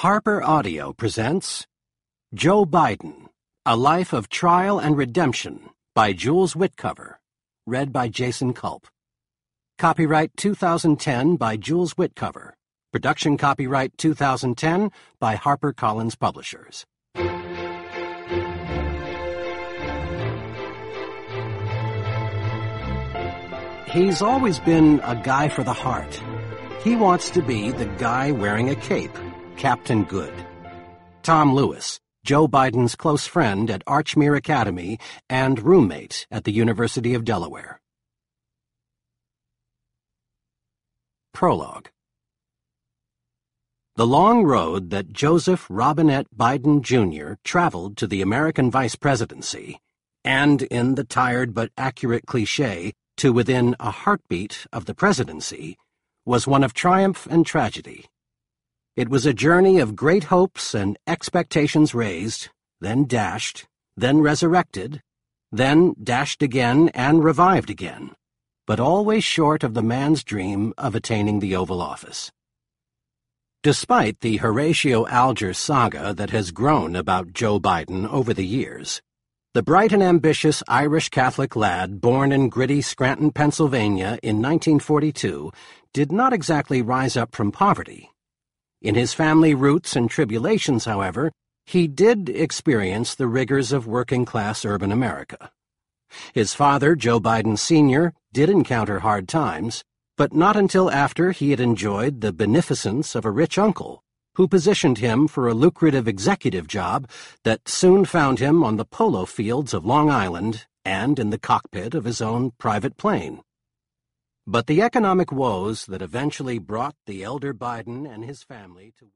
Harper Audio presents Joe Biden, A Life of Trial and Redemption by Jules Whitcover, read by Jason Culp. Copyright 2010 by Jules Whitcover. Production copyright 2010 by HarperCollins Publishers. He's always been a guy for the heart. He wants to be the guy wearing a cape, Captain Good. Tom Lewis, Joe Biden's close friend at Archmere Academy and roommate at the University of Delaware. Prologue. The long road that Joseph Robinette Biden, Jr. traveled to the American vice presidency, and in the tired but accurate cliché, to within a heartbeat of the presidency, was one of triumph and tragedy. It was a journey of great hopes and expectations raised, then dashed, then resurrected, then dashed again and revived again, but always short of the man's dream of attaining the Oval Office. Despite the Horatio Alger saga that has grown about Joe Biden over the years, the bright and ambitious Irish Catholic lad born in gritty Scranton, Pennsylvania in 1942 did not exactly rise up from poverty. In his family roots and tribulations, however, he did experience the rigors of working-class urban America. His father, Joe Biden Sr., did encounter hard times, but not until after he had enjoyed the beneficence of a rich uncle, who positioned him for a lucrative executive job that soon found him on the polo fields of Long Island and in the cockpit of his own private plane. But the economic woes that eventually brought the elder Biden and his family to